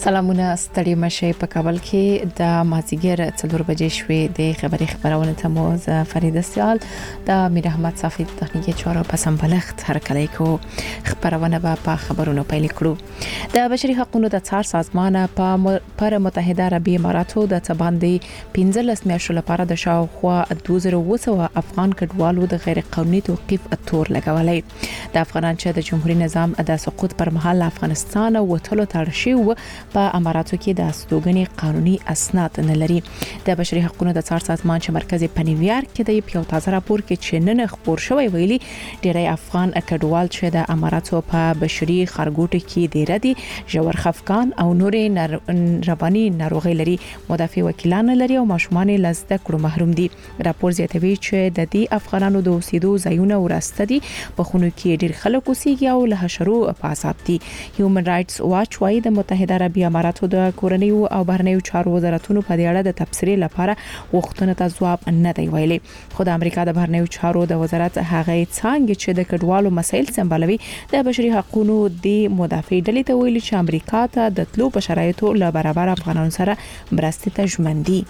سلامونه ستړي مشه په کابل کې د مازیګر 4 بجې شوې د خبرونه ته مو ز فرید سیال د میر احمد صافی تخنیکی چارو په سمبلغت هر کله کو خبرونه په خبرونو پیل کړو د بشري حقوقو د څار سازمان پر متحده عربی اماراتو د تباندې 15 میاشتو لپاره د شاوخوا 2000 افغان کډوالو د غیر قانوني توقيف اتور لګولې د افغانان چې د جمهوریت نظام د سقوط پر مهال افغانستان وټلو ترشي په اماراتو کې د استوګنې قانوني اسناد نه لري د بشري حقوقو د څار سازمان چې مرکز په نیویارک کې د یو تازه راپور کې چې نن خبر شوی ویلي ډېری افغان کډوال چې د اماراتو په بشري خارګوټ کې ډېر دي جوړ خفقان او نورې رواني ناروغي لري مدافع وکیلان لري او ماشومان لزده کړو محروم دي راپور زیاتوي چې د دې افغانانو د اوسېدو ځایونه ورسته دي په خونو کې ډېر خلک اوسېږي او له حشرو په عذاب دي هیومن رائټس واچ وايي د متحده عربی اماراتو د کورنۍ او بهرنیو چارو وزارتونو په اړه د تبصرې لپاره وختونه ته ځواب نه دی ویلي خو د امریکا د بهرنیو چارو د وزارت هغه څنګه چې د کډوالو مسایل سمبالوي د بشري حقوقو د مدافع ډلې ته ویلي چې امریکا ته د تلو په شرایطو له برابر افغانانو سره مرستې ته ژمنډي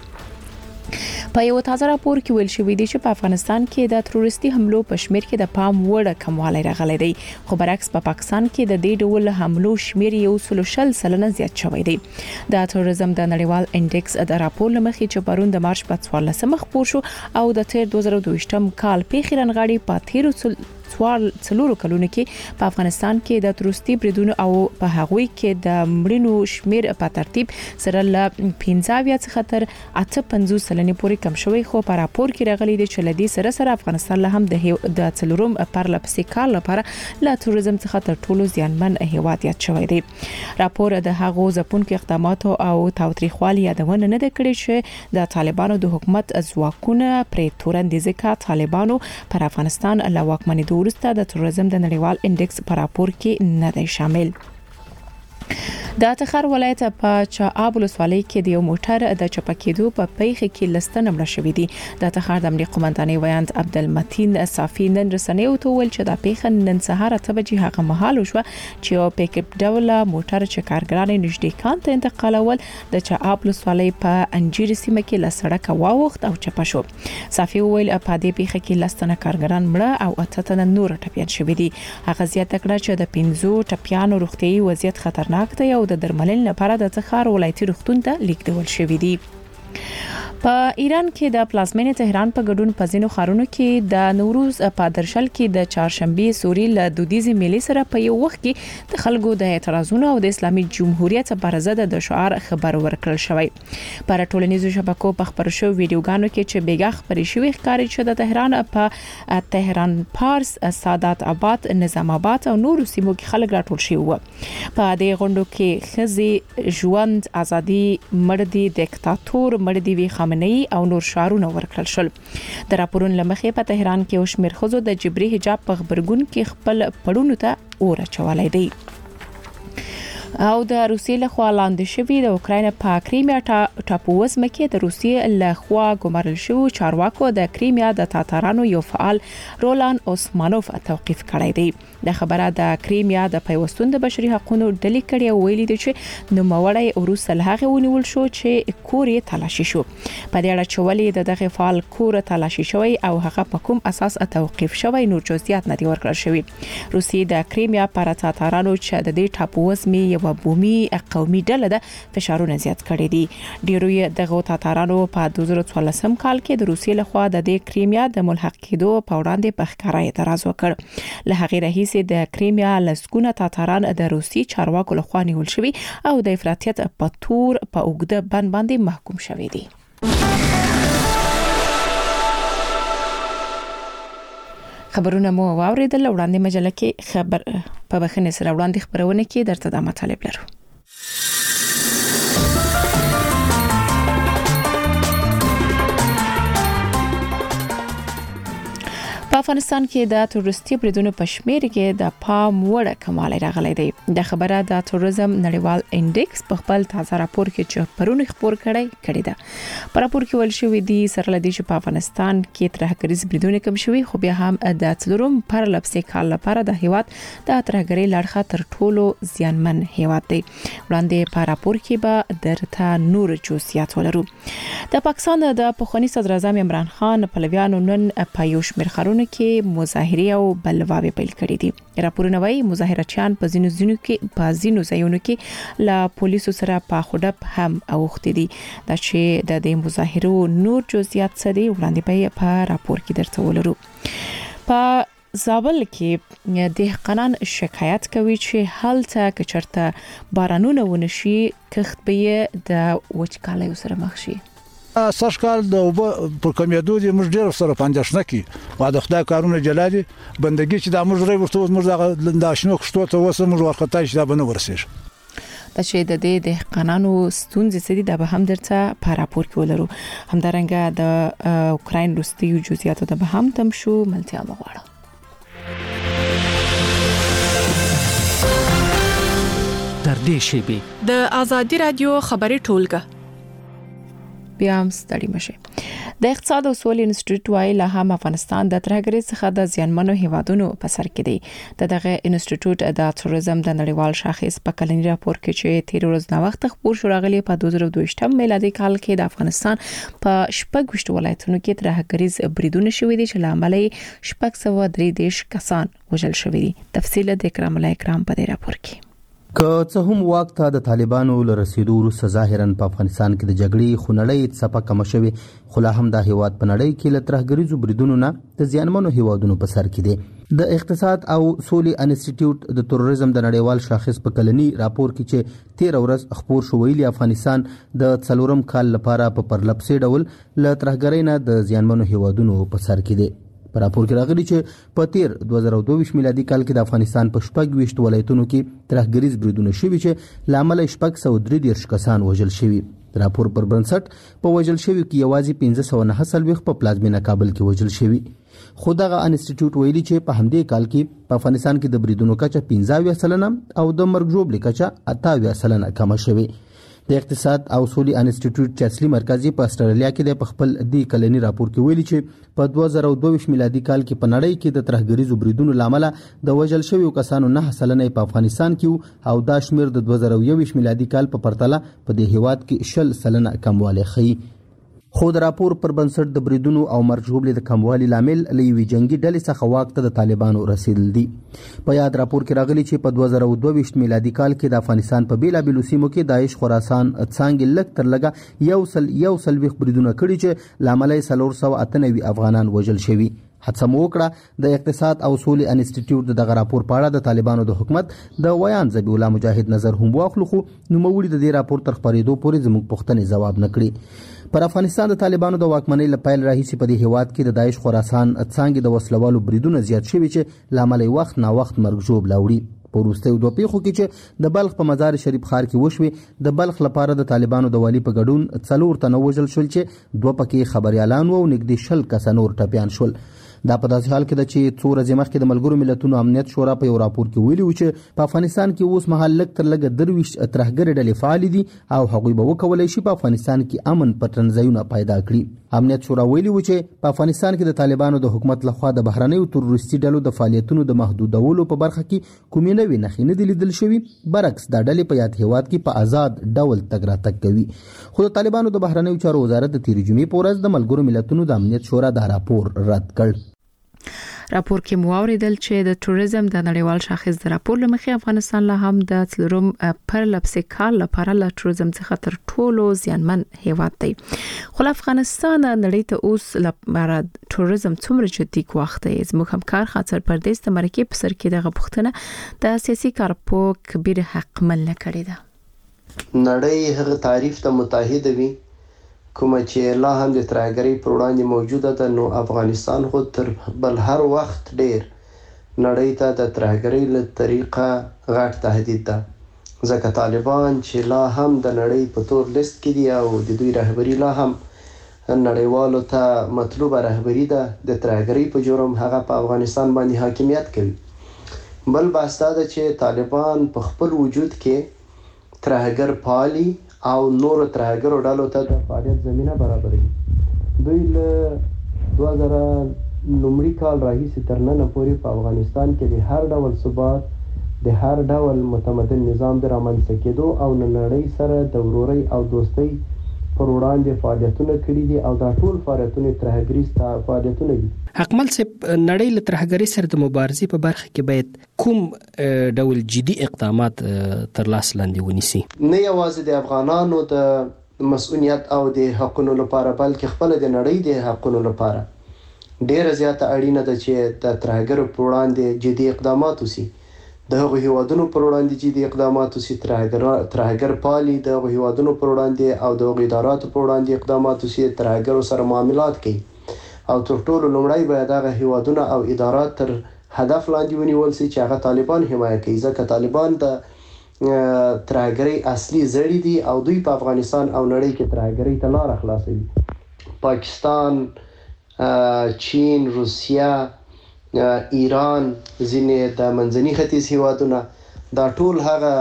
په یو تازه راپور کې ویل شوی دی چې په افغانستان کې د تروریستي حملو په شمیر کې د پام وړ کموالی راغلی دی خو برعکس په پاکستان کې د دې ډول حملو شمیر یو 30% زیات شوی دی د تروریزم د نړیوال انډیکس د راپور لمخې چې پرون د مارچ په 14 مخ پور شو او د تیر 2022م کال په خیرنغاړي په تیر څلورو کلونو کې په افغانستان کې د تروریستي بریدونو او په هغوی کې د مړینو شمیر په ترتیب سره ل 15 څخه تر 58 سلنې پورې کم شوی خو په راپور کې راغلي دی چې لدی سره افغانستان له هم د څلورم پرلپسې کال لپاره له تروریزم څخه تر ټولو زیانمن هیواد یاد شوی دی راپور د هغو ځپونکو اقداماتو او تاوتریخوالي یادونه نه کړي چې د طالبانو د حکومت ځواکونه پرې تورندې ځکه طالبانو پر افغانستان له واکمنۍ ورسته د تروریزم د نړیوال انډیکس په راپور کې نه دی شامل د تخار ولایت په چااب ولسوالۍ کې د یو موټر د چپکېدو په پیښه کې لستنه مړه شوې دي د تخار د امنیت قومندانۍ ویاند عبدالمتین صافی نن رسنیو ته ویل چې د پیښه نن سهار 8 بجې هغه مهال شو چې یو پیک اپ ډول موټر چې کارګران نږدې کان ته انتقالول د چااب ولسوالۍ په انجیر سیمه کې لسړک واوخت او چپه شو صافی ویل په دې پیښه کې لستنه کارګران مړه او اته تنه نور ټپيان شوې دي هغه زیاته کړه چې د 15 ټپيانو روغتيایي وضعیت خطرناک دی او د درملنې لپاره د تخار ولایتي روغتون ته لیږدول شوې دي په ایران کې د پلازمینې تهران په ګډون په ځینو ښارونو کې د نوروز په درشل کې د چهارشنبه سوري له دودیزي میلې سره په یو وخت کې د خلکو د اعتراضونو او د اسلامي جمهوریت پر ضد د شعار خبر ورکړل شوی پر ټولنیزو شبکو په خبرو شو ویډیوګانو کې چې بیګه خبرې شوې ښکاري چې د تهران په تهران پارس سادات آباد نظام آباد او نورو سیمو کې خلک راټول شوي وو په دې غونډو کې خزي ژوند ازادي مړدي دیکتاتور مړدي وی خامنه‌ای او نور شعارونه ورکړل شول د راپورونو لمخې په تهران کې او شمیر خزو د جبري حجاب په خبرګون کې خپل پړونو ته اور چولای دی او د روسیې له خوا لاندې شوی د اوکراین په کریمیا ټاپووزمه کې د روسیې له خوا ګمارل شو چارواکو د کریمیا د تاتارانو یو فعال رولان اوسمانوف توقيف کړی دی د خبره د کریمیا د پیوستون د بشري حقوقو ډلې کړي ویلي دي چې نو موړی روس له هغه ونیول شو چې کور یې تلاشي شو په دې اړه چې ولې دغه فعال کور تلاشي شوی او هغه په کوم اساس توقيف شوی نور جزئیات نه دي ورکړل شوی روسیې د کریمیا پر تاتارانو چې د دې ټاپووزمه یو بومي قومي ډله د فشارونه زیات کړي دي ډیروی دغه تاتارانو په 2014 کال کې د روسیې لخوا د کریمیا د ملحق کېدو په وړاندې په ښکارا اعتراض وکړ له هغه رئیس د کریمیا لسګونه تاتاران د روسي چارواکو لخوا نیول شوی او د افراطیت په تور په اوګده بند باندې محکوم شوی دي خبرونه مو واوریدل وړاندې مجله کې خبر په بخنه سره وړاندې خبرونه کې درته د مطالب لرو په افغانستان کې د تورستي بریدونو په شمیر کې د پام وړ کمال راغلی دی. د خبره د تورزم نړیوال انډیکس په خپل تازه راپور کې چې پرونی خبر کړی ده. په راپور کې ویل شوی دی سره لدی چې په افغانستان کې ترهګریز بریدونه کم شوي، خو بیا هم د څلورم پرلپسې کال لپاره د هیواد د ترهګری لړخه تر ټولو زیانمن هیواد دی. وړاندې په راپور کې به درته نور جزئیات ولرو. د پاکستان د پخوانی صدر اعظم عمران خان پلویانو نن په یو شمېر ښارونو کې مظاهره او بلواوې پیل کړې دي. راپورونه وايي مظاهرچیان په ځینو ځایونو کې لا پولیسو سره په خوډب هم اوختي دي. دا چې د دې مظاهرو نور جزئیات څه دي وړاندې په راپور کې درته ولرو. په زابل کې دهقانان شکایت کوي چې هلته کچرته بارانونه ونشي کښت به د وچکالۍ سره مخ شي. سږ کال د پر کمیدو دي موږ ډیر سره پاندښنه کی او د خدای کارونه جلالي بندګي چې د موږ ری ورته موږ د آشنو کښتو ته وسه موږ ورخته چې دا بنه ورسېږي. د چې د دې دهقانانو ستونزې سړي د به هم درته په راپور کې ولرو. همدارنګه د اوکراین روسي جزئیات د به هم تم شو ملتیا مغواړه. در دې شی د ازادي رادیو خبري ټولګه بیا هم ستړي مشه. د اقتصاد او سولې انسټیټیوټ وايي له هم افغانستان د ترهګرۍ څخه د زیانمنو هیوادونو په سر کې دی. دغه انسټیټیوټ د تورزم د نړیوال شاخص په کلنی راپور کې چې 13 ورځې نه وخت خبر شو راغلی په 2022 میلادي کال کې د افغانستان په 26 ولایتونو کې ترهګریز بریدونه شوي دي چې لامل یې 633 کسان وژل شوي دي. تفصیل د کرام الله کرام په دې راپور کې. که څه هم وخت د طالبانو لرسیدو وروسته ظاهرا په افغانستان کې د جګړې خونړۍ څپه کم شوي، خو لا هم د هیواد په نړۍ کې له ترهګریزو بریدونو نه د زیانمنو هیوادونو په سر کې دي. د اقتصاد او سولې انسټیټیوټ د تروریزم د نړیوال شاخص په کلنی راپور کې چې 13 ورځ خبر شو ویلي افغانستان د څلورم کال لپاره په پرلپسې ډول له ترهګرۍ نه د زیانمنو هیوادونو په سر کې دي. په راپور کې راغلي چې په 2022 میلادي کال کې د افغانستان په 26 ولایتونو کې ترهګریز بریدونه شوي چې لامل 633 کسان وژل شوي. راپور پر بنسټ په وژل شوي کې یوازې 1509 په پلازمینه کابل کې وژل شوي. خو دغه انسټیټیوټ ویلي چې په همدې کال کې په افغانستان کې د بریدونو کچه 15% او د مرګ ژوبلې کچه 28% کم شوي. د اقتصاد او سولې انسټیټیوټ چې اصلي مرکز په استرالیا کې د خپل د کلنی راپور کې ویلي چې په 2022 میلادي کال کې په نړۍ کې د ترهګریزو بریدونو لامل د وژل شویو کسانو 9% په افغانستان کې او دا شمیر د 2021 میلادي کال په پرتله په دې هیواد کې 10% کموالی ښيي. خو د راپور پر بنسټ د بریدونو او مرګ ژوبلې د کموالي لامل لوي جنگي ډلې څخه واک ته د طالبانو رسیدل دي. په یاد راپور کې راغلي چې په 2022 میلادي کال کې د افغانستان په بیلابیلو سیمو کې داعش خراسان څنګه لک تر لګه یو سل بریدونه کړي چې لامل یې 498 افغانان وژل شوي. هڅه مو وکړه د اقتصاد او سولې انسټیټیوټ دغه راپور په اړه د طالبانو د حکومت د ویان ذبیح الله مجاهد نظر هم واخلو، خو نوموړي د دې راپور تر خبرېدو پورې زموږ پوښتنې ځواب نکړي. پر افغانستان د طالبانو د واکمنۍ لپاره راهیسي په دې هیواد کې د داعش خراسان څنګه د وسلوالو بریدونه زیات شوي چې لامل وخت نا وخت مرګ ژوب لاوړي. په وروستیو دوه پیښو کې چې د بلخ په مزار شریف ښار کې وشوي، د بلخ لپاره د طالبانو د والي په ګډون 4 تنه وژل شول چې 2 پکې خبريالان وو او نږدې 10 کس نور ټپيان شول. دا په داسې حال کې ده چې 2 ورځې مخکې د ملګرو ملتونو امنیت شورا په یو راپور کې ویلي و چې په افغانستان کې اوس مهال لږ تر لږه 23 ترهګرې ډلې فعال دي او هغوی به وکولای شي په افغانستان کې امن پټنځایونه پیدا کړي. امنیت شورا ویلي و چې په افغانستان کې د طالبانو د حکومت لخوا د بهرنیو تروریستي ډلو د فعالیتونو د محدودولو په برخه کې کومې نوې نښې نه دي لیدل شوي. برعکس دا ډلې په یاد هیواد کې په آزاد ډول تګ راتګ کوي. خو د طالبانو د بهرنیو چارو وزارت د تیرې جمعې په ورځ د ملګرو ملتونو د امنیت شورا دا راپور رد کړ. راپور کې موریدل چې د تورزم د نړیوال شاخص د راپور لمخې افغانستان له هم د څلورم پرلپسې کال لپاره له تورزم څخه تر ټولو زیانمن هیواد دی. خو افغانستان نړۍ ته اوس لپاره تورزم څومره جدي وخت دی. زموږ همکار خاطر پردیس د مرکې په سر کې دغه پوښتنه د سیاسي کارپو کبیر حق مل کړی ده. نړۍ هغه تعریف ته متحد وي کومه چې لا هم د ترهګرۍ پر وړاندې موجوده ده، نو افغانستان خو تر بل هر وخت ډیر نړۍ ته د ترهګرۍ له طریقه غټ تهدید ده، ځکه طالبان چې لا هم د نړۍ په تور لیست کې دي او د دوی رهبري لا هم نړیوالو ته مطلوبه رهبری ده د ترهګرۍ په جرم هغه په افغانستان باندې حاکمیت کوي. بل بحث دا ده چې طالبان په خپل وجود کې ترهګر پالي او نور ترهګرو ډلو ته د فعالیت زمینه برابروي. دوی له 2009 کال راهیسې تر ننه پورې په افغانستان کې د هر ډول ثبات، د هر ډول متمدن نظام د رامنځته کېدو او نړۍ سره د ورورۍ او دوستۍ پر وړاندې فعالیتونه کړي دي او دا ټول فعالیتونه ترهګریز فعالیتونه دي. حکمل صاحب، نړۍ له ترهګرۍ سره د مبارزې په برخه کې باید کوم ډول جدي اقدامات تر لاس لاندې ونیسي؟ نه یوازې د افغانانو د مسؤلیت او د حقونو لپاره بلکې خپل د نړۍ د حقونو لپاره ډیره زیاته اړینه ده چې د ترهګرو پر وړاندې جدي اقدامات وشي. د هغو هیوادونو پر وړاندې جدي اقدامات وشي، ترهګر پالي د هغو هیوادونو پر وړاندې او د هغو اداراتو پر وړاندې اقدامات وشي، ترهګرو سره معاملات کوي او تر ټولو لومړی باید هغه هیوادونه او ادارات تر هدف لاندې ونیول شي چې هغه طالبان حمایه کوي، ځکه طالبان د ترهګرۍ اصلي زړي دي او دوی په افغانستان او نړۍ کې ترهګرۍ ته لاره خلاصوي. پاکستان، چین، روسیه، ایران، ځینې د منځني ختیځ هیوادونه، دا ټول هغه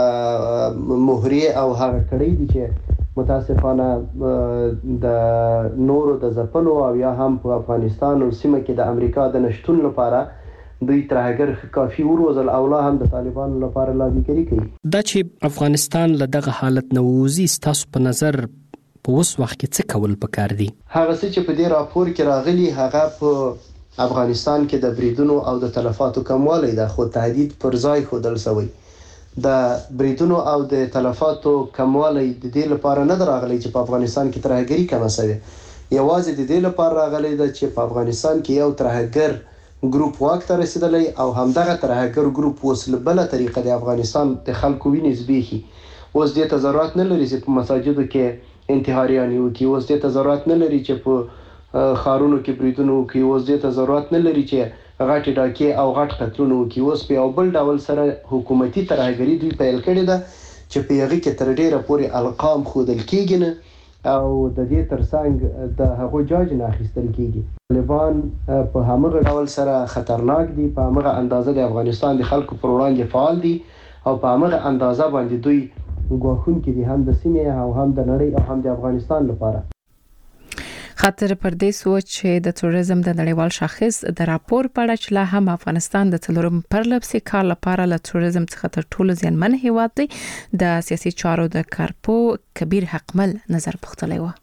مهرې او هغه کړۍ دي چې متاسفانه د نورو د ځپلو او یا هم په افغانستان او سیمه کې د امریکا د نشتون لپاره دوی ترهګر کافي وروزل او لا هم د طالبانو لپاره لابیګري کوي. دا چې افغانستان له دغه حالت نه ووځي، ستاسو په نظر په اوس وخت کې څه کول پکار دي؟ هغه څه چې په دې راپور کې راغلي هغه په افغانستان کې د بریدونو او د تلفاتو کموالی ده، خو تهدید پر ځای ښودل شوی. د بریدونو او د تلفاتو کموالی د دې لپاره نه راغلی چې په افغانستان کې ترهګري کمه شوې، یوازې د دې لپاره راغلی ده چې په افغانستان کې یو ترهګر ګروپ واک ته رسیدلی او همدغه ترهګر ګروپ اوس له بله طریقه د افغانستان د خلکو وینې زبېښي. اوس دې ته ضرورت نه لري چې په مساجدو کې انتحاریانې وکړي، اوس دې ته ضرورت نه لري چې په خارونو کې بریدونه وکړي، اوس دې ته ضرورت نه لري چې غټې ډاکې او غټ قتلونه وکړي. اوس په یو بل ډول سره حکومتي ترهګري دوی پیل کړې ده چې په هغې کې تر ډیره پورې القام ښودل کېږي نه او د دې ترڅنګ د هغو جاج نه اخیستل کېږي. طالبان په همغه ډول سره خطرناک دي، په همغه اندازه د افغانستان د خلکو پر وړاندې فعال دي او په همغه اندازه باندې دوی ګواښونکي دي، هم د سیمې او هم د نړۍ او هم د افغانستان لپاره. خاطر پر دې سوچ چې د توریزم د نړیوال شاخص د راپور په اړه چې لا هم افغانستان د څلورم پرلپسې کال لپاره له توریزم څخه تر ټولو زیانمن هیواد دی، د سیاسي چارو د کارپو کبیر حقمل نظر پوښتلی و.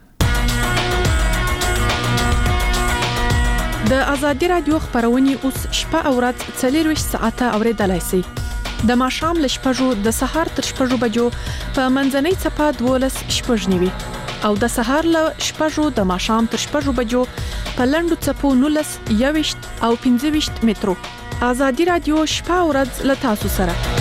د ازادي رادیو خبرونه اوس شپه او ورځ 24 ساعته اوریدلای شئ. د ماښام له 6 د سهار تر 6 بجو په منځنۍ چپه 12 شپږنیوي او د سهار له 6 د ماښام تر 6 بجو په لندو چپو 19 21 او 25 مترو. ازادي رادیو شپه او ورځ له تاسو سره.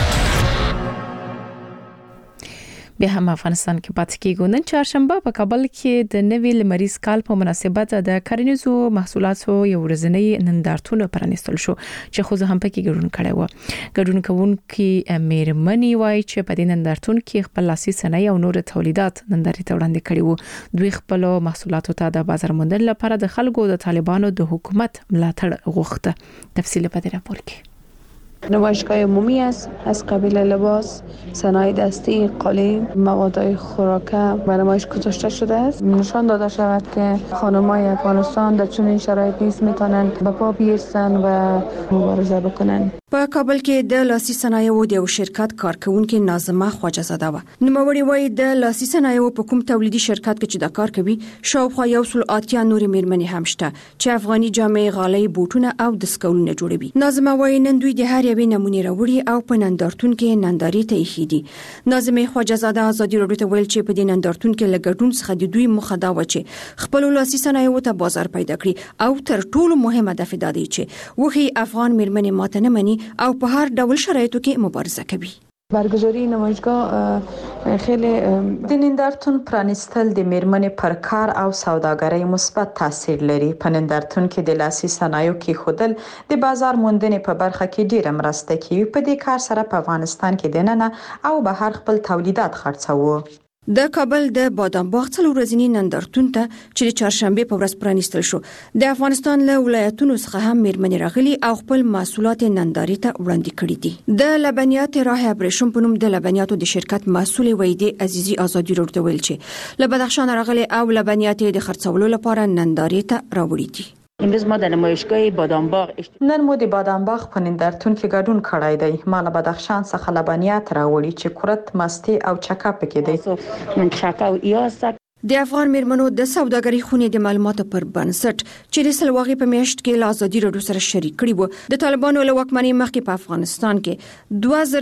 بیا هم افغانستان کې پاتې کېږو. نن چهارشنبه په کابل کې د نوي لمریز کال په مناسبت د کرنیزو محصولاتو یو ورځنی نندارتون پرانیستل شو چې خو زه هم پکې ګډون کړی و. ګډون کوونکي میرمنې وایي چې په دې نندارتون کې خپل لاسي صنایع او نور تولیدات نندارې ته وړاندې کړي وو. دوی خپل محصولاتو ته د بازار موندلو لپاره د خلکو د طالبانو د حکومت ملاتړ غوښته. تفصیل په دې راپور کې. نمایشگاه عمومی است از قبیل لباس، صنایع دستی، قالین، مواد خوراکه به نمایش گذاشته شده است. نشان داده شود که خانم‌های افغانستان در چنین شرایطی میتونند به پا بیستن و مبارزه بکنند. په کابل کې د لاسي صنایعو د یو شرکت کارکونکو ناظمه خواجه زاده و. نوموړي وایي د لاسي صنایعو په کوم تولیدي شرکت کې چې د کار کوي شاوخوا 180 نورې میرمنې هم شته چې افغاني جامې، غالۍ، بوټونه او دستکولونه جوړوي. ناظمه وایي نن دوی د هر یوې نمونې راوړي او په نندارتون کې نندارې ته ایښي دي. ناظمه خواجه زاده ازادي راډیو ته ویل چې په دې نندارتون کې له ګډون څخه د دوی موخه دا و چې خپل لاسي صنایعو ته بازار پیدا کړي او تر ټولو مهمه هدف دا دی چې وخی افغان میرمنې ماته نه مني او په هر ډول شرایطو کې مبارزه کوي. برگزاری نمایشگاه خیلی د نندارتون پرانیستل د میرمنې پر کار او سوداګرۍ مثبت تاثیر لري. په نندارتون کې د لاسي صنایعو کې خودل د بازار موندنې په برخه کې ډیره مرسته کوي. په دې کار سره په افغانستان کې دننه او بهر خپل تولیدات خرڅوو. د کابل د بادام باغ څلور ورځنی نندارتون ته چې د چهارشنبه په ورځ پرانیستل شو د افغانستان له ولایتونو څخه هم میرمنې راغلي او خپل محصولات نندارې ته وړاندې کړي دي. د لبنیات راه ابریشم په نوم د لبنیاتو د شرکت مسؤل ویدې عزیزي ازادي ورته ویل چې له بدخشان راغلي او لبنیات د خرڅولو لپاره نندارې ته راوړي دي. امروز ما در نمایشگاه بادام باغ نن مو د بادام باغ په نندارتون کې ګډون کړی دی. ما له بدخشان څخه لبنیات راوړي چې کورت، مستي او چکه پکې دي. من چکه او یاسک د افغان میرمنو د سوداګرۍ خونې د معلوماتو پر بنسټ چې د سلواغې په میاشت کې له ازادي راډیو سره شریک کړي وو د طالبانو له واکمنۍ مخکې په افغانستان کې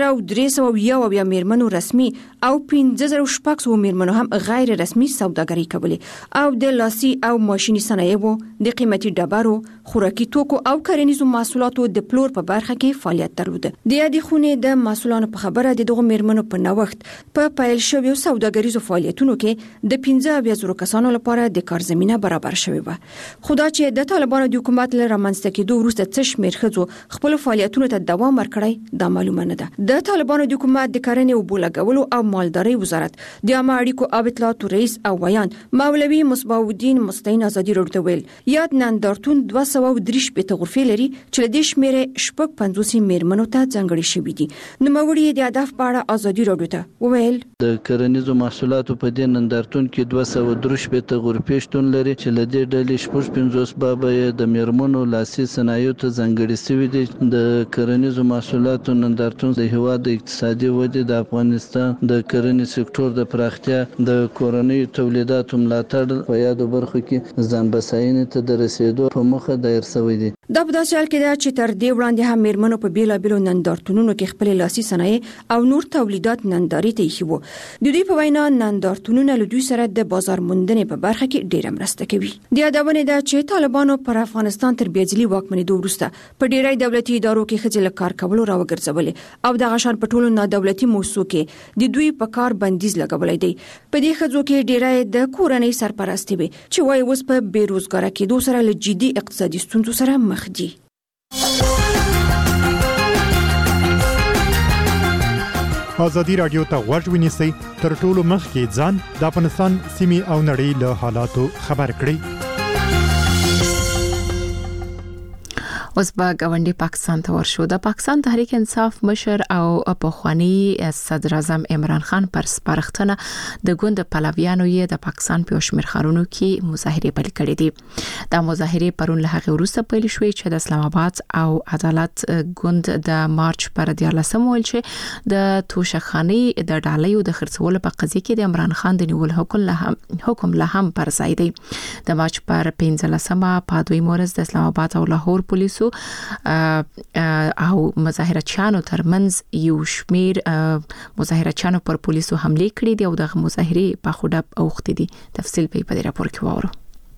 2301 میرمنو رسمي او 5600 میرمنو هم غیر رسمي سوداګرۍ کولې او د لاسي او ماشيني صنایعو د قیمتي ډبرو، خوراکي توکو او کرنیزو محصولاتو د پلور په برخه کې فعالیت درلود. د یادې خونې د مسؤلانو په خبره د دغو میرمنو په نوښت په پیل شویو سوداګریزو فعالیتونو کې د 15,000 کسانو لپاره د کار زمينه برابر شوې و. خدا چې د طالبانو د حکومت له رامنځته کېدو وروسته څه شمېر ښځو خپل فعالیتونو ته دوام ورکړی دا معلومه نه ده. د طالبانو د حکومت د کرنې او بولګولو او مالدارۍ وزارت د عامه اړیکو او اطلاعاتو رئیس او ویان مولوي مصباح الدین مستعین ازادي راډیو ویل یاد نندارتون 230 غرفې لري چې د دې شمېر شپږ 50 میرمنو ته ځانګړي شوې دي. نوموړي د هدف په اړه ازادي راډیو ته ویل د کرنیزو محصولاتو په دې نندارتون کې 230 غرفې شتون لري چې لدې ډلې 50 بابه د میرمنو لاسي صنایعو ته ځانګړي شوي دي. د کرنیزو محصولاتو نندارتون د هیواد د اقتصادي ودې، د افغانستان د کرنې سکتور د پراختیا، د کورنۍ تولیداتو ملاتړ په یادو برخو کې ځان بساینې ته د رسیدو په موخه دایر شوی دی. دا په داسې حال کې ده چې تر دې وړاندې هم میرمنو په بیلابیلو نندارتونونو کې خپل لاسي صنایع او نور تولیدات نندارې ته ایښي وو. د دوی په وینا نندارتونونه له دوی سره د بازار موندنې په برخه کې ډېره مرسته کوي. د یادونې ده چې طالبانو پر افغانستان تر بیځلي واکمنېدو وروسته په ډېری دولتي ادارو کې ښځې له کار کولو راوګرځولې او دغه شان په ټولو نادولتي موسسو کې د دوی په کار بندیز لګولی دی. په دې ښځو کې ډېری د کورنۍ سرپرستې وي چې وايي اوس په بیروزګاره کېدو سره له جدي اقتصادي ستونزو سره مخ دي. ازادي رادیو ته غوږ ونیسئ تر ټولو مخکې ځان د افغانستان سیمې او نړۍ له حالاتو خبر کړئ. اوس به ګاونډي پاکستان ته ورشو. د پاکستان تحریک انصاف مشر او پخوانی صدر اعظم عمران خان پر سپارښتنه د ګوند پلویانو یې د پاکستان په شمیر خارونو کې مظاهره پیل کړې دي. دا مظاهره پرون له هغه وروسته پیل شوې چې د اسلام آباد او عدالت ګوند د مارچ پر 14 ول چې د توشخاني د ډالیو د خرڅولو په قضیه کې د عمران خان د نیول حکم له هم پر ځای دی. د مارچ پر 15مه په دوی مورز د اسلام آباد او لاهور پولیسو او مظاهرچیانو ترمنځ یو شمیر مظاهرچیانو پر پولیسو حمله کړې دي او د مظاهرې په خوډب اوختې دي. تفصیل په دې راپور کې وورو.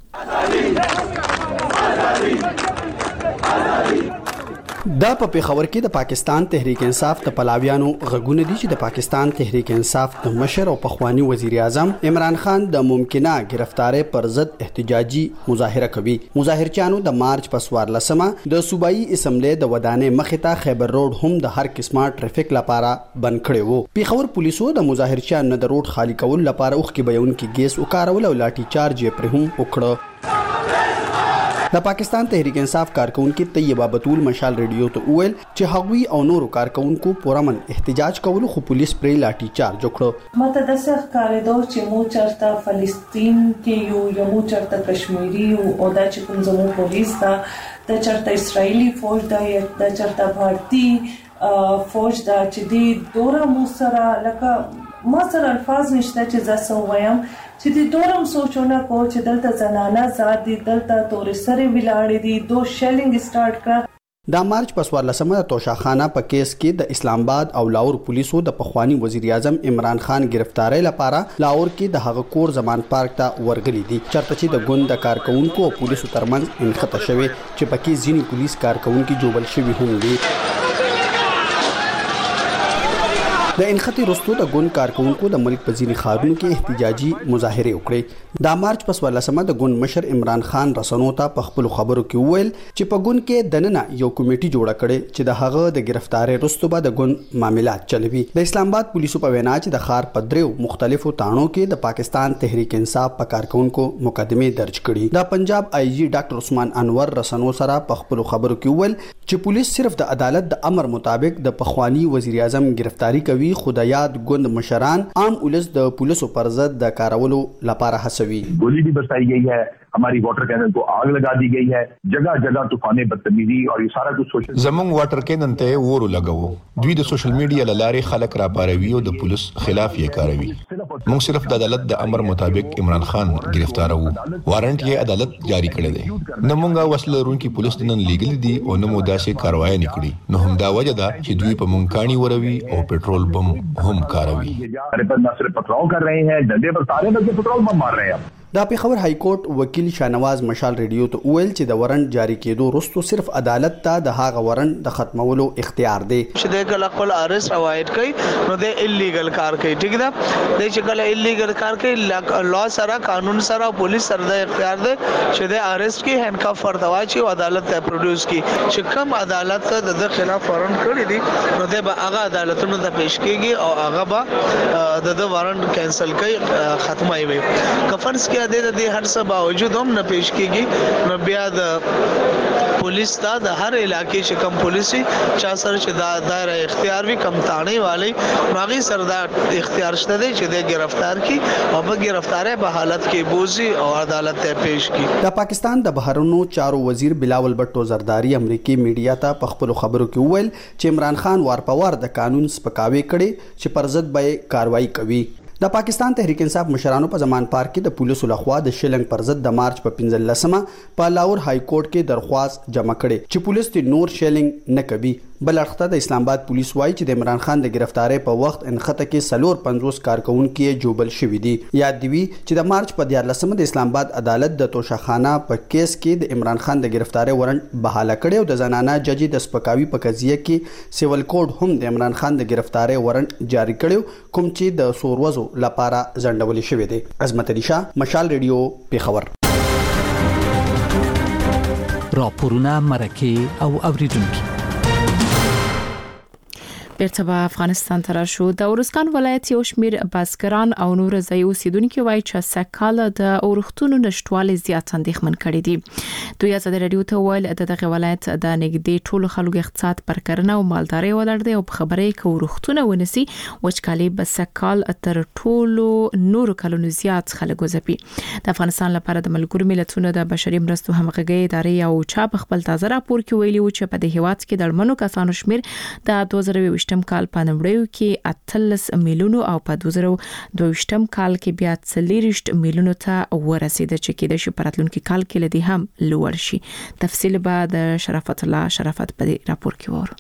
دا په پیښور کې د پاکستان تحریک انصاف د پلاویانو غږونه دي چې د پاکستان تحریک انصاف د مشر او پخوانی وزیر اعظم عمران خان د ممکنه گرفتاری پر ضد احتجاجي مظاهره کوي. مظاهرچیانو د مارچ په 14مه د صوبایي اسمبلی د ودانې مخې ته خیبر روډ هم د هر قسمه ټریفیک لپاره بند کړی وو. پیښور پولیسو د مظاهرچیانو د روډ خالی کول لپاره اوخکې بیونکي ګیس وکارول او لاټي چارج یې پر هم وکړه. د پاکستان تحریک انصاف کارکونکو طیبه بتول مشال ریډیو ته ویل چې هغوی او نورو کارکونکو پورامن احتجاج کول خو پولیس پرې لاټي چارج وکړو. ماته د څه کاریدو چې مو چرته فلسطین کې یو مو چرته کشمیری او دا چې کوم زمو پولیس دا د چرته اسرایلی فوج دا د چرته بھارتی فوج دا چې دی دوره مو سره لکه ما سره الفاظ نشته چې زاسو وایم چې د دورم سوچونه کو چې دلته زنانه زاد دي دلته تورې سره ویلاړې دي دو شیلینګ سٹارټ کړ. د مارچ په 14مه توشاخانه په کیس کې د اسلام آباد او لاهور پولیسو د پخوانی وزیر اعظم عمران خان گرفتاری لپاره لاهور کې د هغه کور زمان پارک ته ورغلي دي چرته چې د ګوند کارکونکو او پولیسو ترمنځ انخته شوی چې پکې ځینی پولیس کارکونکو جوړل شوی هم دي. د انختی رستو د ګوند کارکونکو د ملک په ځینې ښارونو کې احتجاجي مظاهره وکړې. د مارچ په 14مه د ګوند مشر عمران خان رسنو ته په خپل خبرو کې وویل چې په ګوند کې دننه یو کمیټه جوړه کړي چې د هغه د گرفتاری رستو به د ګوند معاملات چلوي. د اسلام آباد پولیسو په وینا چې د ښار په دریو مختلفو تاڼو کې د پاکستان تحریک انصاف په کارکونکو مقدمه درج کړي. د پنجاب آی جی ډاکټر عثمان انور رسنو سره په خپل خبرو کې وویل چې پولیس صرف د عدالت د امر مطابق د پخوانی وزیر اعظم گرفتاری کوي، خو د یاد ګوند مشران عام ولس د پولیسو پر ضد د کارولو لپاره هڅوي. गोली भी बरसाई गई है, हमारी वाटर कैनल को आग लगा दी गई है, जगह जगह तूफाने बदतमीजी और ये सारा कुछ सोशल زمونږ واټر کینن ته ورو لګاو. دوی د سوشل میډیا لارې خلک را پاروي او د پولیس خلاف یې کاروي. موږ صرف د عدالت د امر مطابق عمران خان گرفتار وو. وارنټ یې عدالت جاری کړی دی. نه مونږه وسله لرونکي پولیس نن لیګل دي او نه مو داسې کاروایی نه کړي. نو هم دا وجه ده چې دوی په مونږ کاڼي وروي او پټرول بم هم کاروي. न सिर्फ पथराव कर रहे हैं, डंडे बरसा रहे हैं बल्कि पेट्रोल बम मार रहे हैं. د پیښور های کورټ وکیل شاهنواز مشال ریډیو ته ویل چې د وارنټ جاری کېدو وروسته صرف عدالت ته د هغه وارنټ د ختمولو اختیار دی. چې د کله خپل ارست اوایډ کوي نو د الیګل کار کوي. ټیک ده، د چې کله الیګل کار کوي لا سره قانون سره پولیس سره د اختیار دی چې د ارست کې هینډکاف ورته واچي او عدالت ته پروډوس کی. چې کوم عدالت ته د خلاف وارنټ کړی دی نو د هغه عدالتونو ته پیش کیږي او هغه به د وارنټ کینسل کوي، ختمای وي. کفرس کې د دې هر څه باوجود هم نه پیش کیږي نو بیا د پولیس ته د هر علاقې چې کم پولیسي چا سره چې دا دایره اختیار وي کم تانی والی ماغي سره دا اختیار شته دی چې د گرفتار کی او په گرفتاره په حالت کې بوزي او عدالت ته پیش کی. د پاکستان د بهرنیو چارو وزیر بلاول بټو زرداری امریکای میډیا ته په خپل خبرو کې وویل چې عمران خان وارپوار د قانون سپکاوي کړي چې پر ضد به کاروایی کوي. د پاکستان تحریک انصاف مشرانو په زمان پارک کې د پولیسو لخوا د شلنګ پر ضد د مارچ په 15مه په لاهور های کورټ کې درخواست جمع کړي چې پولیس ته نور شلنګ نه کوي. بل اړخته د اسلام آباد پولیس وایي چې د عمران خان د گرفتاری په وخت انخته کې 50 کارکونکو جوبل شوی دي. یاد دی چې د مارچ په 14مه د اسلام آباد عدالت د توشخانه په کیس کې د عمران خان د گرفتاری وارنټ بحاله کړي او د زنانه ججی د سپکاوي په قضیه کې سیول کوډ هم د عمران خان د گرفتاری وارنټ جاری کړي کوم چې د سوروزو لپاره ځنډول شوی دی. عظمت علي شاه، مشال ریډیو، پیښور. راپورونه مرکه او اوریدونکو بیرته به افغانستان ته راشو. د ارزګان ولایت یو شمیر بزګران او نور ځای اوسیدونکو وایي چې سکهال د اورښتونو نشټوالي زیات اندېښمن کړي دي. دوی ازادي رادیو ته ویل د دغه ولایت د نګدې ټولو خلکو اقتصاد پر کرنه او مالداري ولاړ دی او په خبرې کې اورښتونه ونسي وچکالي به سکهال تر ټولو نور کلونو زیات خلکو ځپي. د افغانستان لپاره د ملګرو ملتونو د بشري مرستو همغږي ادارې او چا په خپل تازه راپور کې ویلي و چې په دې هیواد کې د اړمنو کسانو شمیر د 2020 کال په نومبر کې 18 میلیونو او په 2022 کال کې بیا 40 میلیونو ته ورسید چې کېد شي په راتلونکي کال کې لدی هم لوړ شي. تفصیل بعد شرافت الله شرافت په راپور کې ورو.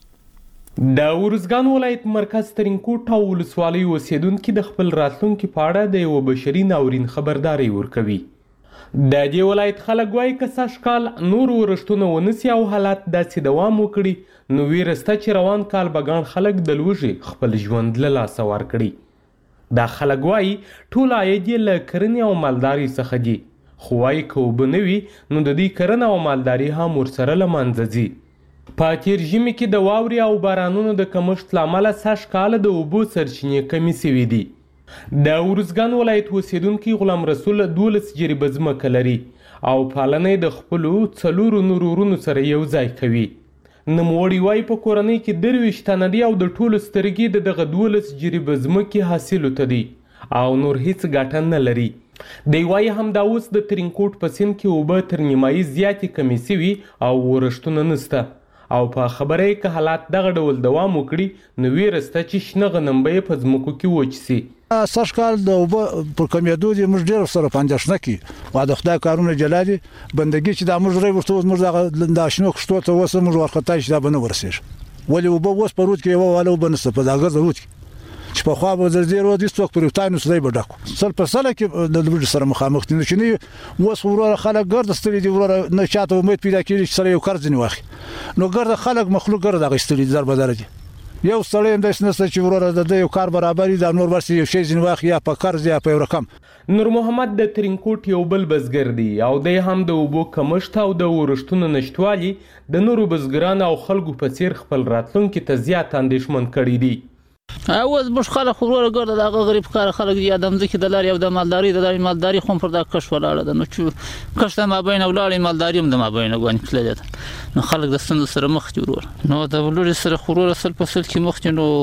د ارزګان ولایت مرکز ترینکوټ او ولسوالۍ اوسیدونکو د خپل راتلونکي په اړه د یو بشري ناورین خبرداري ورکوي. د دې ولایت خلک وايي که سږکال نور ورښتونه ونسي او حالات داسې دوام وکړي نو ویرسته چې روان کال بګان خلک د لوږې خپل ژوند له لاسه ورکړي. دا خلک وايي ټول عاید یې له کرنې او مالدارۍ څخه دي، خو وايي که اوبه نه وي نو د دې کرنه او مالداري هم ورسره له منځه ځي. په تیر ژمي کې د واورې او بارانونو د کمښت له امله سږکال د اوبو سرچینې کمې سوي دي. د ارزګان ولایت اوسیدونکي غلام رسول 12 جریبه ځمکه لري او پالنه د خپلو 4 نورو ورونو سره یو ځای کوي. نوموړي وايي په کورنۍ کې 23 تنه دي او د ټولو سترګې د دغه 12 جریبه ځمکې حاصل ته دي او نور هیڅ ګټه نه لري. دی وايي هم دا اوس د ترینکوټ په سیند کې اوبه تر نیمایي زیاتې کمې سوي او ورښتونه نسته او په خبره کې حالات دغه ډول دوام وکړي نو ویرسته چې شنه غنم به په ځمکو کې وچ سي. سږکال د اوبه پر کمیدو دي موږ ډېر سره پنځشنه کی او د خدای کارونه جلالي بندګي چې د موږ ری ورته موږ د شنو کشتو ته وسه موږ ورخته چې دا بنه ورسېږي ولی اوبه وس پروت کې یو والو بنسته په داګه ضرورت چې په خوا به زیرو د ستوک پر تاینو سړي بډاکو سل په سره کې د لوړ سره مخامخ دي چې نه وس وروره خلک ګرد ستړي دي وروره نه چاته امید پیدا کړي چې سره یو قرض نه واخلي نو ګرد خلک مخلوق ګرد غستړي ضربه درجه یو سړی هم داسې نشته چې وروره د یو کار برابري دا نور ورسې یو شی ځینې واخلي یا په قرض یا په یو رقم. نور محمد د ترینکوټ یو بل بزګر دی او دی هم د اوبو کمښت او د ورښتونو نشتوالي د نورو بزګرانو او خلکو په څیر خپل راتلونکي ته زیات اندېښمن کړي دي. اوس موږ خلک وروره ګرځي دغه غریب کار خلک دي د مځکې د لارې او د مالداري خو پر دا کښ ولاړه ده نو چې کښ د مابین ولاړې مالداري هم د مابین ګوانې تللې ده نو خلک د ستونزو سره مخ دي وروره نو د لوري سره وروره سل په سل کې مخ دي نو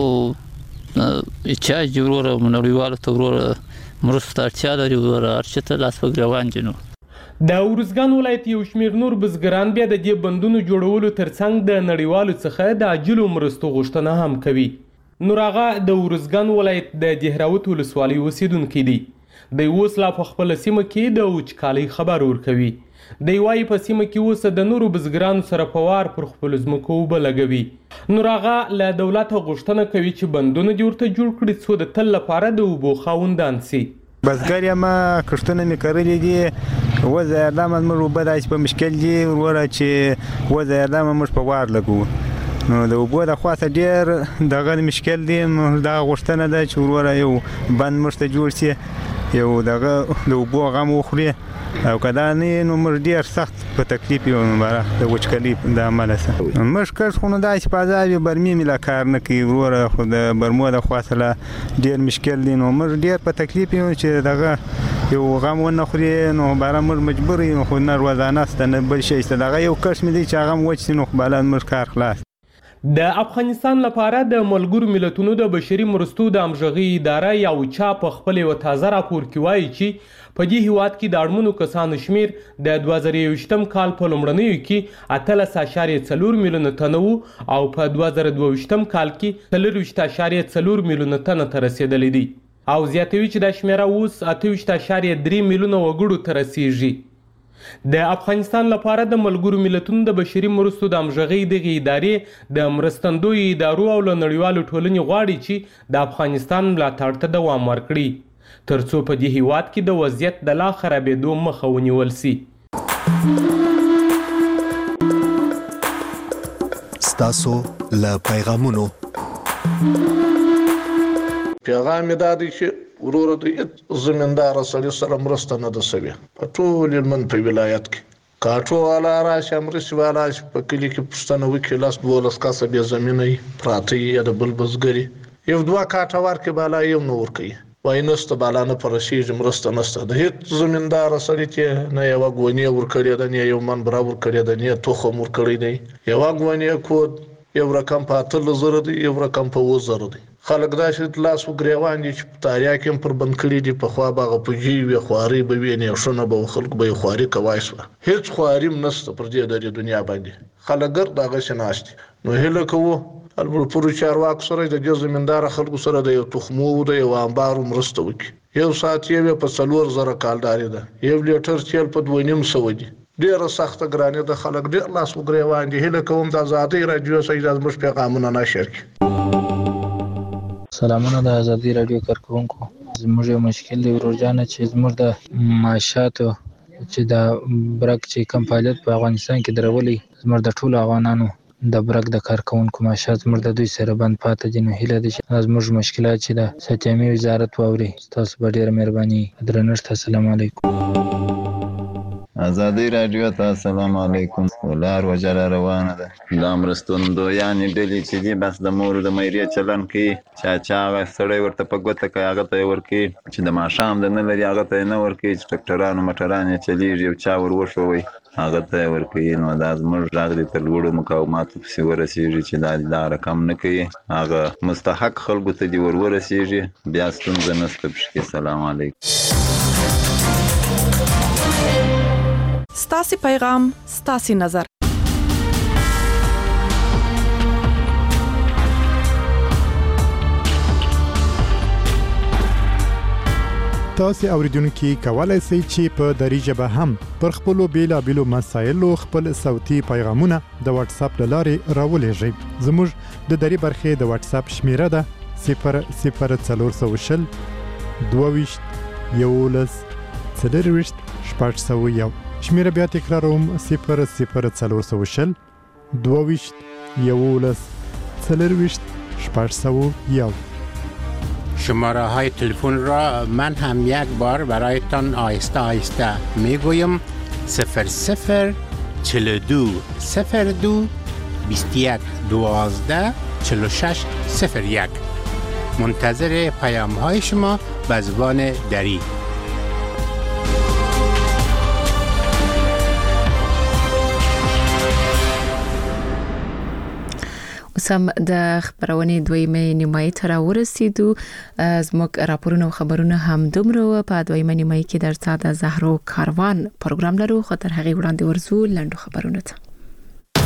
احتیاج وروره نړیوالو ته وروره مرسته اړتیا لري وروره ارچته لاس په ګریوان دي. نو د ارزګان ولایت یو شمېر نور بزګران بیا د دې بندونو جوړولو ترڅنګ د نړیوالو څخه د عاجلو مرستو غوښتنه هم کوي. نور هغه د ارزګان ولایت د دهراوت ولسوالۍ اوسیدونکی دی. د اوس لا په خپل سیمه کې د وچکالۍ خبر ورکوي. د وایي په سیمه کې اوس د نورو بزګرانو سره په وار پر خپل ځمکو اوبه لګوي. نور هغه له دولته غوښتنه کوي چې بندونه دې ورته جوړ کړي څو د تل لپاره د اوبو خاوندان سي. بزګر یم کښتونه مې کرلي دي وضع اعلامه موږ اوبه داسې په مشکل دي وروره چې وضع اعلامه موږ په وار لګوو نو د اوبو د خواته ډېر دغه مشکل دی. دغه غوښتنه ده چې وروره یو بند موږ ته جوړ شي یو دغه د اوبو غم وخوري او که دا نه نو موږ ډېر سخت په تکلیف یو د وچکالۍ د امله سره موږ کښ خو نو داسې په عذاب یو برمې مې لا کار نه کوي وروره خو د برمو د خواته لا ډېر مشکل دی نو موږ ډېر په تکلیف یو چې دغه یو غم ونه خوري نو باره موږ مجبور یو خو نه روزانه شته نه بل شی شته دغه یو کښ مې دی چې هغه هم وچ شي نو خو بالا موږ کار خلاص. د افغانستان لپاره د ملګرو ملتونو د بشري مرستو د همغږۍ اداره یا اوچا په خپل یو تازه راپور کې وایي چې په دې هیواد کې د اړمنو کسانو شمیر د 2021م کال په لومړنیو کې 18.4 میلیونه تنه او په 2022م کال کې 4.4 میلیونه تنه ته رسیدلې دي او زیاتوي چې د شمیره اوس 8.3 میلیونه وګړو ته رسیږي. د افغانستان لپاره د ملګرو ملتونو د بشري مرستو د همغږۍ دغه ادارې د مرستندوی ادارو او نړیوالو ټولنې غواړي چې د افغانستان ملاتړ ته دوام ورکړي ترڅو په دې هیواد کې د وضعیت د لا خرابېدو مخه ونیول شي. ستاسو له پیغامونو پیغام دا دی چې وروره د زمیندار سړي سره مرسته نه ده سوې په ټول هلمند په ولایت کې کاټو والا راشي مرستې والا په کلي کې پوښتنه وکړي 10-12 کسه بې زمینه پراته یا د بل بزګري یو دوه کاټه ورکړي بالا یو نه ورکوي وایي نسته بالا نه په رسیږي مرسته نسته د هېڅ زمیندار سړي چې نه یوه ګونې ورکړې ده نه یو منبره ورکړې ده نه تخم ورکړی دی یوه ګونې کود یو رقم په 18,000 دی یو رقم په 20,000 دی خلک داسې لاس وګریوان دي چې په تاریخ کې پر بند کړي دي په خوا باغ په جی وي خواري به وي نه شونه به خلک به خواري کوي سو هیڅ خواري نشته پر دې د دنیا باندې خلک ګر دغه شناست نو هله کوو البته پر چارواک سره د دې زمیندار خلکو سره د یو تخمو د یو انبار مرسته وکړي یو ساعت یې په 4,000 کالداري ده یو لیټر تیل په 2.5 دی ډیره سخته ګرانه د خلک ډیر لاس وګریوان دي هله کوم د آزادۍ رادیو سره د مش پیغامونه نشر کی. سلامونه د آزادۍ رادیو کارکونکو زموږ یو مشکل دی ورجانه چې زموږ د معاشاتو چې د برک چې کم فعالیت په افغانستان کې درولي زموږ د ټولو افغانانو د برک د کارکونکو معاشات زموږ د دوی سره بند پاتې دي نو هیله ده چې زموږ مشکلات چې د ساتیامي وزارت واوري تاسو به ډیره مهرباني درنښت. السلام علیکم. آزادۍ رادیو ته السلام علیکم. ولار وجره روانه ده دا مرستوندو یعنی ډلې چې دي بس د مور د مېرې چلن کوي چا هغه سړی ورته په ګوته کوي هغه ته ورکوي چې د ماښام د نه لري هغه ته نه ورکوي چې ټکټرانو مټران یې چلیږي یو چا ور وښوي هغه ته ورکوي نو دا زموږ غږ دی تر لوړو مقاوماتو پسې ورسېږي چې دا رقم نه کوي هغه مستحق خلکو ته دې ورسېږي بیا ستونزه نشته پشکې. سلام علیکم. ستاسي پیغام ستاسي نظر. تاسو اوریدونکو کولای شئ چې په دری ژبه هم پر خپل بیلابېلو مسایلو خپل صوتي پیغامونه د واتس اپ لارې راولېږئ. زموږ د دری برخې د واتس اپ شمیره ده 00420 22 11 401. شمیره بیا تکراروم 00420 22 11 401 601. شماره های تلفن را من هم یک بار برایتان آهسته آهسته می گویم 00 42 02 21 12 46 01. منتظر پیام های شما به زبان دری. سم د خبرونې دویمه نیمایي تر ورسېدو زموږ راپورونه او خبرونه هم دومره په دویمه نیمایي کې درته د زهرو کاروان پروګرام لرو خاطر هغه وړاندې ورزو لنډو خبرونه ته